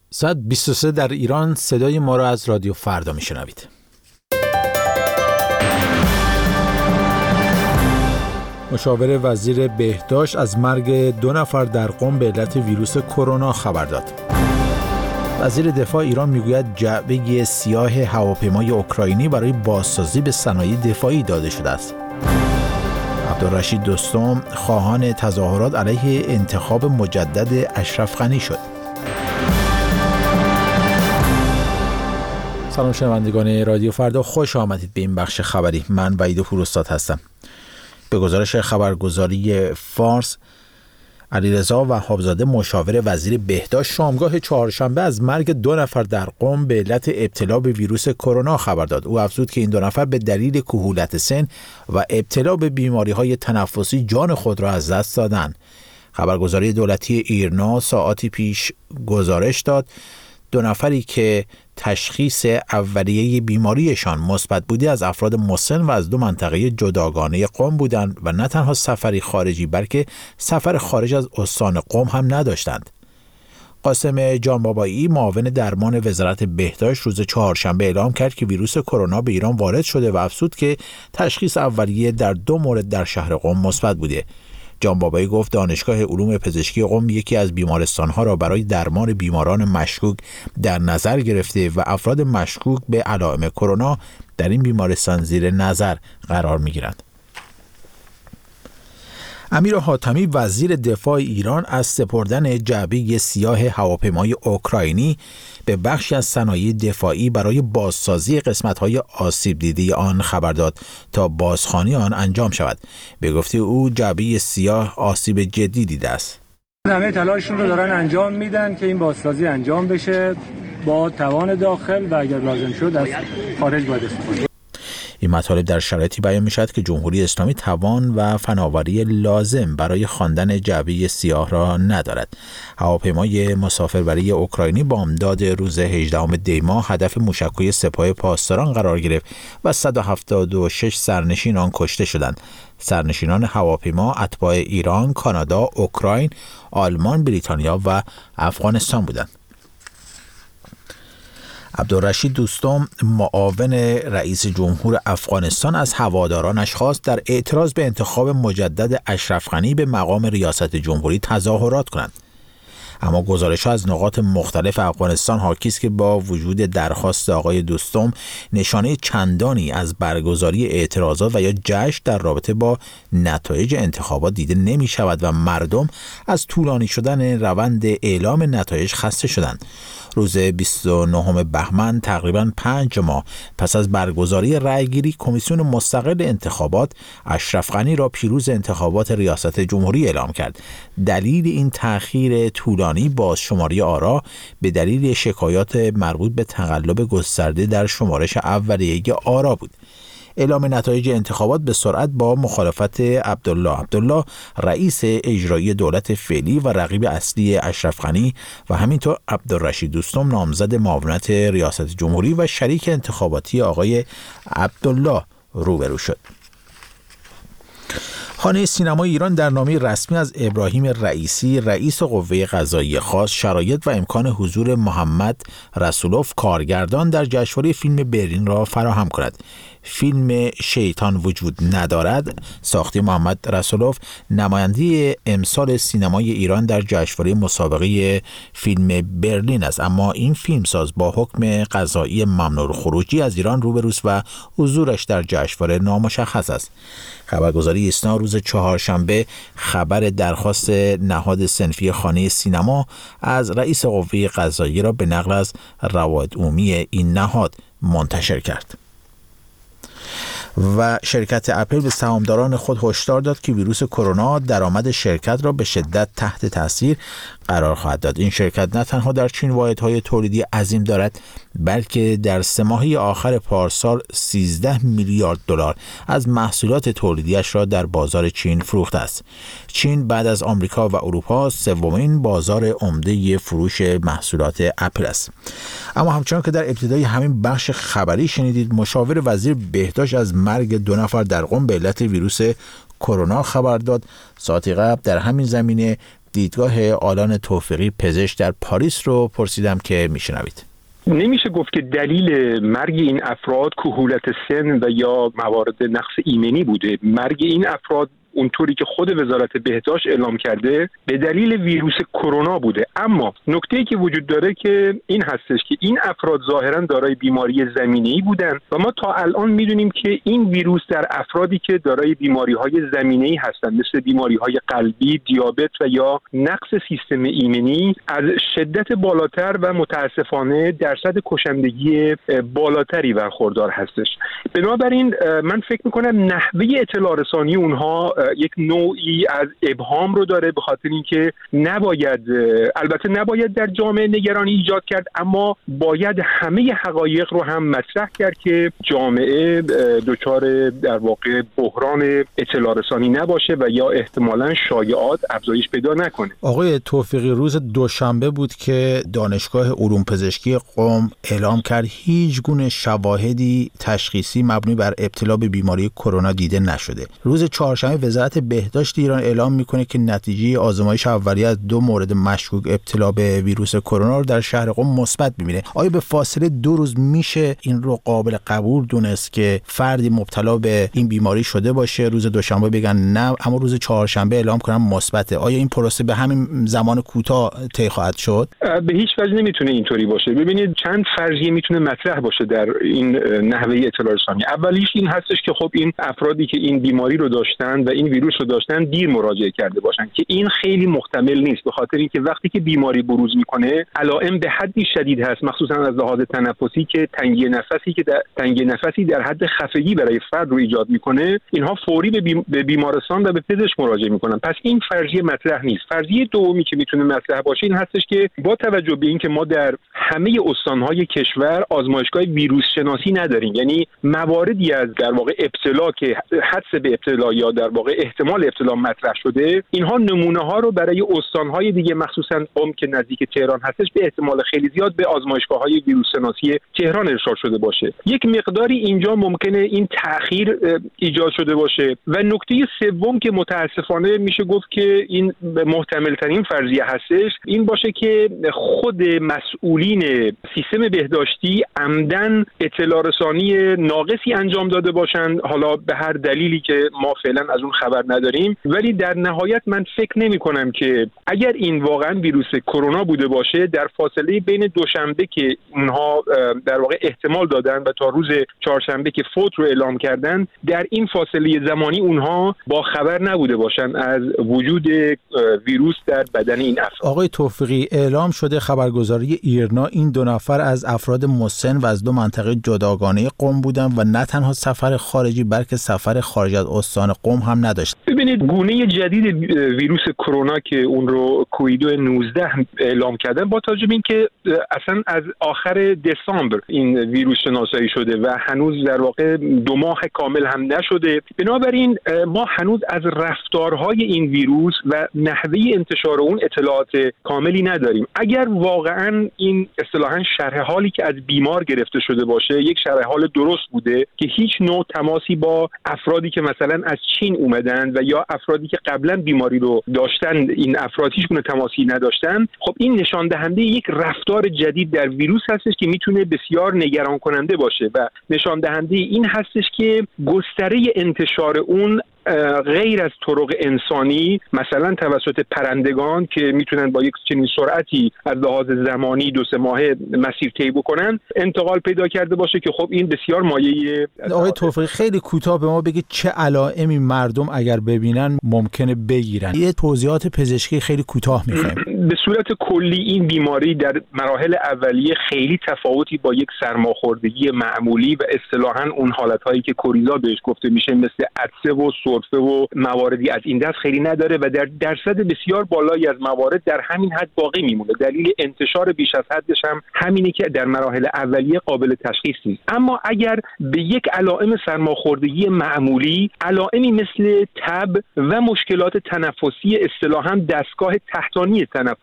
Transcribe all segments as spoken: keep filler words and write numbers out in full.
ساعت بیست و سه در ایران. صدای ما را از رادیو فردا میشنوید. مشاور وزیر بهداشت از مرگ دو نفر در قم به علت ویروس کرونا خبر داد. وزیر دفاع ایران میگوید جعبه سیاه هواپیمای اوکراینی برای بازسازی به صنایع دفاعی داده شده است. عبدالرشید دوستم خواهان تظاهرات علیه انتخاب مجدد اشرف غنی شد. سلام شنوندگان رادیو فردا، خوش آمدید به این بخش خبری. من وحید پوراستاد هستم. به گزارش خبرگزاری فارس، علیرضا وهابزاده مشاور وزیر بهداشت شامگاه چهارشنبه از مرگ دو نفر در قم به علت ابتلا به ویروس کرونا خبر داد. او افزود که این دو نفر به دلیل کهولت سن و ابتلا به بیماری‌های تنفسی جان خود را از دست دادند. خبرگزاری دولتی ایرنا ساعاتی پیش گزارش داد دو نفری که تشخیص اولیه بیماریشان مثبت بوده از افراد مسن و از دو منطقه جداگانه قم بودند و نه تنها سفری خارجی بلکه سفر خارج از استان قم هم نداشتند. قاسم جانبابایی معاون درمان وزارت بهداشت روز چهارشنبه اعلام کرد که ویروس کرونا به ایران وارد شده و افزود که تشخیص اولیه در دو مورد در شهر قم مثبت بوده. جانبابایی گفت دانشگاه علوم پزشکی قم یکی از بیمارستان‌ها را برای درمان بیماران مشکوک در نظر گرفته و افراد مشکوک به علائم کرونا در این بیمارستان زیر نظر قرار می‌گیرند. امیر حاتمی وزیر دفاع ایران از سپردن جعبه سیاه هواپیمای اوکراینی به بخشی از صنایع دفاعی برای بازسازی قسمت‌های آسیب دیده آن خبر داد تا بازخوانی آن انجام شود. به گفته او جعبه سیاه آسیب جدی دیده است. همه تلاششون رو دارن انجام میدن که این بازسازی انجام بشه با توان داخل و اگر لازم شد از خارج باید استفاده. این مطالب در شرایطی بیان می‌شود که جمهوری اسلامی توان و فناوری لازم برای خواندن جعبه سیاه را ندارد. هواپیمای مسافربری اوکراینی بامداد روز هجدهم دی ماه هدف موشک‌های سپاه پاسداران قرار گرفت و صد و هفتاد و شش سرنشین آن کشته شدند. سرنشینان هواپیما اتباع ایران، کانادا، اوکراین، آلمان، بریتانیا و افغانستان بودند. عبدالرشید دوستم معاون رئیس جمهور افغانستان از هوادارانش خواست در اعتراض به انتخاب مجدد اشرف غنی به مقام ریاست جمهوری تظاهرات کنند. اما گزارش‌ها از نقاط مختلف افغانستان حاکی است که با وجود درخواست آقای دوستم نشانه چندانی از برگزاری اعتراضات و یا جشن در رابطه با نتایج انتخابات دیده نمی شود و مردم از طولانی شدن روند اعلام نتایج خسته شدند. روز بیست و نهم بهمن تقریباً پنج ماه پس از برگزاری رأیگیری کمیسیون مستقل انتخابات اشرف غنی را پیروز انتخابات ریاست جمهوری اعلام کرد. دلیل این تأخیر طولانی بازشماری آرا به دلیل شکایات مربوط به تقلب گسترده در شمارش اولیه آرا بود. اعلام نتایج انتخابات به سرعت با مخالفت عبدالله عبدالله رئیس اجرایی دولت فعلی و رقیب اصلی اشرف غنی و همینطور عبدالرشید دوستم نامزد معاونت ریاست جمهوری و شریک انتخاباتی آقای عبدالله روبرو شد. خانه سینمای ایران در نامه رسمی از ابراهیم رئیسی رئیس قوه قضاییه خواست شرایط و امکان حضور محمد رسولوف کارگردان در جشنواره فیلم برلین را فراهم کند. فیلم شیطان وجود ندارد ساخته محمد رسولوف نماینده امسال سینمای ایران در جشنواره مسابقه فیلم برلین است، اما این فیلمساز با حکم قضایی ممنوع خروجی از ایران روبروست و حضورش در جشنواره نامشخص است. خبرگزاری ایسنا روز چهارشنبه خبر درخواست نهاد صنفی خانه سینما از رئیس قوه قضاییه را به نقل از روابط عمومی این نهاد منتشر کرد. و شرکت اپل به سهامداران خود هشدار داد که ویروس کرونا درآمد شرکت را به شدت تحت تاثیر قرار خواهد داد. این شرکت نه تنها در چین واحدهای تولیدی عظیم دارد بلکه در سه ماهه آخر پارسال سیزده میلیارد دلار از محصولات تولیدیش را در بازار چین فروخته است. چین بعد از آمریکا و اروپا سومین بازار عمده فروش محصولات اپل است. اما همچنان که در ابتدای همین بخش خبری شنیدید، مشاور وزیر بهداشت از مرگ دو نفر در قم به علت ویروس کرونا خبر داد. ساعتی قبل در همین زمینه دیدگاه آلان توفیقی پزشک در پاریس رو پرسیدم که میشنوید. نمیشه گفت که دلیل مرگ این افراد کهولت سن و یا موارد نقص ایمنی بوده. مرگ این افراد اونطوری که خود وزارت بهداشت اعلام کرده به دلیل ویروس کرونا بوده. اما نکته‌ای که وجود داره که این هستش که این افراد ظاهراً دارای بیماری زمینه‌ای بودن و ما تا الان میدونیم که این ویروس در افرادی که دارای بیماری‌های زمینه‌ای هستند مثل بیماری‌های قلبی، دیابت و یا نقص سیستم ایمنی از شدت بالاتر و متاسفانه درصد کشندگی بالاتری برخوردار هستش. بنابراین من فکر می‌کنم نحوه اطلاع رسانی اونها یک نوعی از ابهام رو داره، به خاطر اینکه نباید، البته نباید در جامعه نگرانی ایجاد کرد، اما باید همه حقایق رو هم مطرح کرد که جامعه دچار در واقع بحران اطلاع رسانی نباشه و یا احتمالاً شایعات افزایش پیدا نکنه. آقای توفیقی، روز دوشنبه بود که دانشگاه علوم پزشکی قم اعلام کرد هیچ گونه شواهدی تشخیصی مبنی بر ابتلا به بیماری کرونا دیده نشده. روز چهارشنبه وزارت بهداشت ایران اعلام میکنه که نتیجه آزمایش اولیه از دو مورد مشکوک ابتلا به ویروس کرونا رو در شهر قم مثبت میبینه. آیا به فاصله دو روز میشه این رو قابل قبول دونست که فردی مبتلا به این بیماری شده باشه، روز دوشنبه بگن نه اما روز چهارشنبه اعلام کنن مثبته؟ آیا این پروسه به همین زمان کوتاه طی خواهد شد؟ به هیچ وجه نمیتونه اینطوری باشه. ببینید چند فرضیه میتونه مطرح باشه در این نحوه اطلاع رسانی. اولیش این هستش که خب این افرادی که این بیماری رو داشتن و این ویروس رو داشتن دیر مراجعه کرده باشن که این خیلی محتمل نیست، به خاطر اینکه وقتی که بیماری بروز میکنه علائم به حدی شدید هست، مخصوصا از لحاظ تنفسی، که تنگی نفسی که در تنگی نفسی در حد خفگی برای فرد رو ایجاد میکنه، اینها فوری به, بیم... به بیمارستان و به پزشک مراجعه میکنن. پس این فرضیه مطرح نیست. فرضیه دومی که میتونه مطرح باشه این هستش که با توجه به اینکه ما در همه استانهای کشور آزمایشگاه ویروس شناسی نداریم، یعنی مواردی از در واقع ابتلا که حدس به ابتلا یا در واقع احتمال ابتلا مطرح شده، اینها نمونه ها رو برای استانهای دیگه مخصوصا قم که نزدیک تهران هستش به احتمال خیلی زیاد به آزمایشگاه‌های ویروس شناسی تهران ارسال شده باشه. یک مقداری اینجا ممکنه این تأخیر ایجاد شده باشه. و نکته سوم که متاسفانه میشه گفت که این محتمل ترین فرضیه هستش این باشه که خود مسئولین سیستم بهداشتی عمدن اطلاع رسانی ناقصی انجام داده باشند، حالا به هر دلیلی که ما فعلا از اون خبر نداریم. ولی در نهایت من فکر نمی کنم که اگر این واقعا ویروس کرونا بوده باشه، در فاصله بین دوشنبه که اونها در واقع احتمال دادن و تا روز چهارشنبه که فوت رو اعلام کردن، در این فاصله زمانی اونها با خبر نبوده باشن از وجود ویروس در بدن این افراد. آقای توفیقی، اعلام شده خبرگزاری ایرنا این دو نفر از افراد مسن و از دو منطقه جداگانه قم بودن و نه تنها سفر خارجی بلکه سفر خارج از استان قم هم نداشت. ببینید گونه جدید ویروس کرونا که اون رو کووید نوزده اعلام کردن، با توجه به اینکه اصلا از آخر دسامبر این ویروس شناسایی شده و هنوز در واقع دو ماه کامل هم نشده، بنابراین ما هنوز از رفتارهای این ویروس و نحوه انتشار اون اطلاعات کاملی نداریم. اگر واقعا این اصطلاحاً شرح حالی که از بیمار گرفته شده باشه یک شرح حال درست بوده که هیچ نوع تماسی با افرادی که مثلا از چین اومدن و یا افرادی که قبلا بیماری رو داشتن، این افراد هیچ گونه تماسی نداشتن، خب این نشان دهنده یک رفتار جدید در ویروس هستش که میتونه بسیار نگران کننده باشه و نشان دهنده این هستش که گستره انتشار اون غیر از طرق انسانی، مثلا توسط پرندگان که میتونن با یک چنین سرعتی از لحاظ زمانی دو سه ماهه مسیر طی بکنن، انتقال پیدا کرده باشه که خب این بسیار مایه. آقای توفیقی، خیلی کوتاه به ما بگید چه علائمی مردم اگر ببینن ممکنه بگیرن؟ یه توضیحات پزشکی خیلی کوتاه میخوایم. به صورت کلی این بیماری در مراحل اولیه خیلی تفاوتی با یک سرماخوردگی معمولی و اصطلاحاً اون حالتهایی که کوریزا بهش گفته میشه مثل عطسه و سرفه و مواردی از این دست خیلی نداره و در درصد بسیار بالایی از موارد در همین حد باقی میمونه. دلیل انتشار بیش از حدش هم همینه که در مراحل اولیه قابل تشخیص نیست. اما اگر به یک علائم سرماخوردگی معمولی، علائمی مثل تب و مشکلات تنفسی اصطلاحاً دستگاه تحتانی تنفسی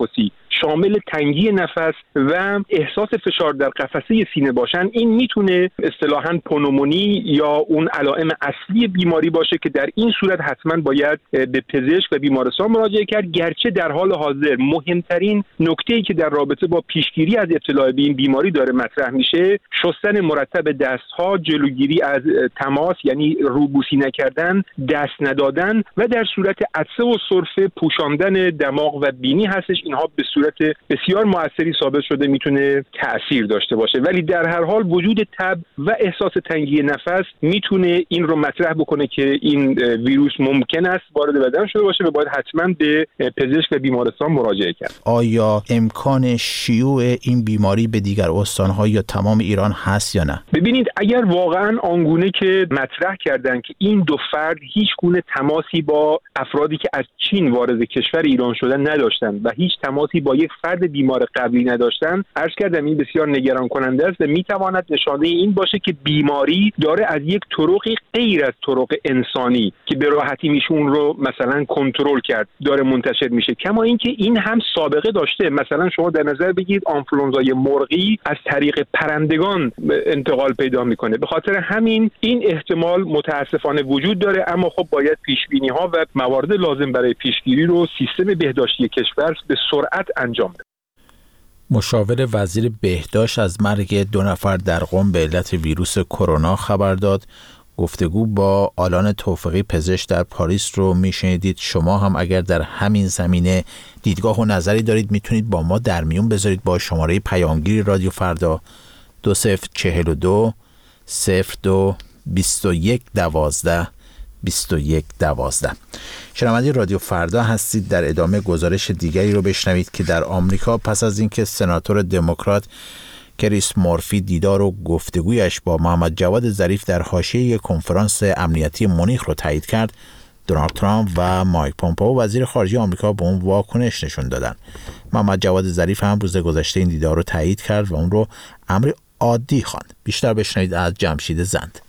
شامل تنگی نفس و احساس فشار در قفسه سینه باشن، این میتونه اصطلاحاً پنومونی یا اون علائم اصلی بیماری باشه که در این صورت حتما باید به پزشک و بیمارستان مراجعه کرد. گرچه در حال حاضر مهمترین نکته‌ای که در رابطه با پیشگیری از ابتلا به این بیماری داره مطرح میشه، شستن مرتب دستها، جلوگیری از تماس یعنی روبوسی نکردن، دست ندادن و در صورت عطسه و سرفه پوشاندن دماغ و بینی هستش. اینها به صورت بسیار موثری ثابت شده میتونه تأثیر داشته باشه، ولی در هر حال وجود تب و احساس تنگی نفس میتونه این رو مطرح بکنه که این ویروس ممکن است وارد بدن شده باشه و باید حتما به پزشک و بیمارستان مراجعه کرد. آیا امکان شیوع این بیماری به دیگر استان‌ها یا تمام ایران هست یا نه؟ ببینید، اگر واقعا آنگونه که مطرح کردن که این دو فرد هیچ گونه تماسی با افرادی که از چین وارد کشور ایران شدن نداشتن و هیچ تماسی با یک فرد بیمار قبلی نداشتن، عرض کردم این بسیار نگران کننده است و میتواند نشانه این باشه که بیماری داره از یک طرقی غیر از طرق انسانی که به راحتی میشه اون رو مثلا کنترل کرد داره منتشر میشه. کما اینکه این هم سابقه داشته. مثلا شما در نظر بگیرید آنفلوانزای مرغی از طریق پرندگان انتقال پیدا میکنه. به خاطر همین این احتمال متاسفانه وجود داره، اما خب باید پیشبینی ها و موارد لازم برای پیشگیری رو سیستم بهداشتی کشور به سرعت انجام بده. مشاور وزیر بهداشت از مرگ دو نفر در قم به علت ویروس کرونا خبر داد. گفتگو با آلان توفیقی پزشک در پاریس رو میشنیدید. شما هم اگر در همین زمینه دیدگاه و نظری دارید میتونید با ما در میون بذارید با شماره پیامگیری رادیو فردا دو صفر چهل و دو صفر دو بیست و یک دوازده بیست و یک دوازده. شنونده رادیو فردا هستید. در ادامه گزارش دیگری رو بشنوید که در آمریکا پس از اینکه سناتور دموکرات کریس مورفی دیدار و گفتگویش با محمد جواد ظریف در حاشیه کنفرانس امنیتی مونیخ رو تایید کرد، دونالد ترامپ و مایک پومپئو وزیر خارجه آمریکا به اون واکنش نشون دادن. محمد جواد ظریف هم روز گذشته این دیدار رو تایید کرد و اون رو امر عادی خواند. بیشتر بشنوید از جمشید زند.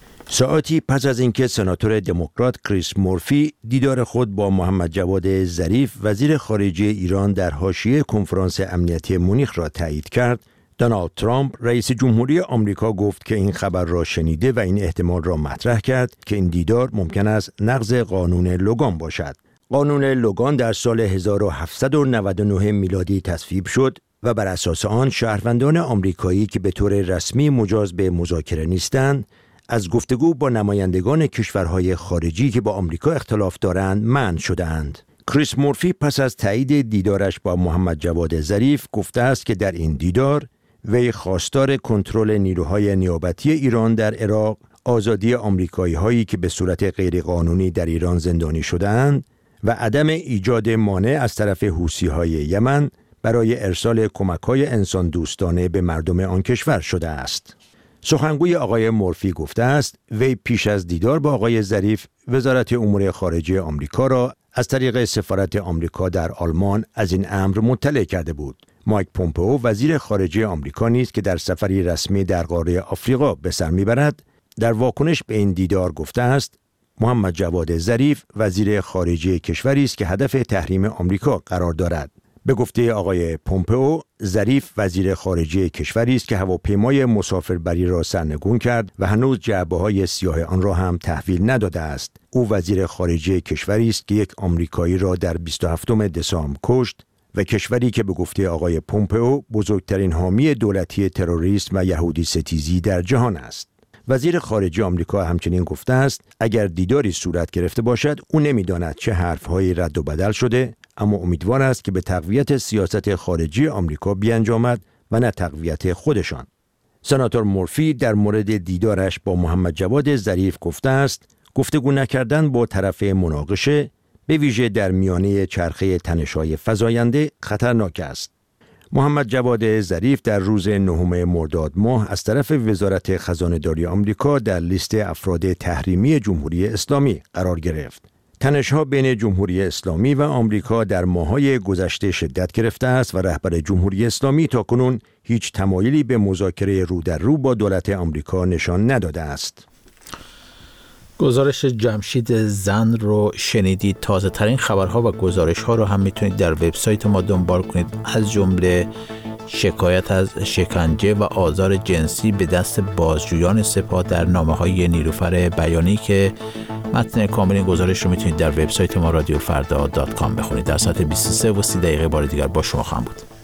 ساعتی پس از اینکه سناتور دموکرات کریس مورفی دیدار خود با محمد جواد ظریف وزیر خارجه ایران در حاشیه کنفرانس امنیتی مونیخ را تایید کرد، دونالد ترامپ رئیس جمهوری آمریکا گفت که این خبر را شنیده و این احتمال را مطرح کرد که این دیدار ممکن است نقض قانون لوگان باشد. قانون لوگان در سال هزار و هفتصد و نود و نه میلادی تصویب شد و بر اساس آن شهروندان آمریکایی که به طور رسمی مجاز به مذاکره نیستند از گفتگو با نمایندگان کشورهای خارجی که با آمریکا اختلاف دارند منع شده‌اند. کریس مورفی پس از تایید دیدارش با محمد جواد ظریف گفته است که در این دیدار وی خواستار کنترل نیروهای نیابتی ایران در عراق، آزادی آمریکایی‌هایی که به صورت غیرقانونی در ایران زندانی شده‌اند و عدم ایجاد مانع از طرف حوثی‌های یمن برای ارسال کمک‌های انسان دوستانه به مردم آن کشور شده است. سخنگوی آقای مورفی گفته است وی پیش از دیدار با آقای ظریف وزارت امور خارجه آمریکا را از طریق سفارت آمریکا در آلمان از این امر مطلع کرده بود. مایک پومپئو وزیر خارجه آمریکا نیز که در سفری رسمی در قاره آفریقا به سر میبرد در واکنش به این دیدار گفته است محمد جواد ظریف وزیر خارجه کشوری است که هدف تحریم آمریکا قرار دارد. به گفته آقای پومپئو، ظریف وزیر خارجه کشوری است که هواپیمای مسافربری را سرنگون کرد و هنوز جعبه‌های سیاه آن را هم تحویل نداده است. او وزیر خارجه کشوری است که یک آمریکایی را در بیست و هفتم دسامبر کشت و کشوری که به گفته آقای پومپئو بزرگترین حامی دولتی تروریسم و یهودی ستیزی در جهان است. وزیر خارجه آمریکا همچنین گفته است اگر دیداری صورت گرفته باشد او نمی‌داند چه حرف‌هایی رد و بدل شده، اما امیدوار است که به تقویت سیاست خارجی آمریکا بیانجامد و نه تقویت خودشان. سناتور مورفی در مورد دیدارش با محمد جواد ظریف گفته است گفتگو نکردن با طرف مناقشه به ویژه در میانه چرخه تنش‌های فزاینده خطرناک است. محمد جواد ظریف در روز نهم مرداد ماه از طرف وزارت خزانه‌داری آمریکا در لیست افراد تحریمی جمهوری اسلامی قرار گرفت. تنش‌ها بین جمهوری اسلامی و آمریکا در ماه‌های گذشته شدت گرفته است و رهبر جمهوری اسلامی تاکنون هیچ تمایلی به مذاکره رو در رو با دولت آمریکا نشان نداده است. گزارش جمشید زن رو شنیدید. تازه ترین خبرها و گزارش ها رو هم میتونید در وبسایت ما دنبال کنید، از جمله شکایت از شکنجه و آزار جنسی به دست بازجویان سپاه در نامه‌های نیلوفر بیانی که متن کامل این گزارش رو میتونید در وبسایت ما رادیو فردا دات کام بخونید. در ساعت بیست و سه و سی دقیقه بار دیگر با شما خواهم بود.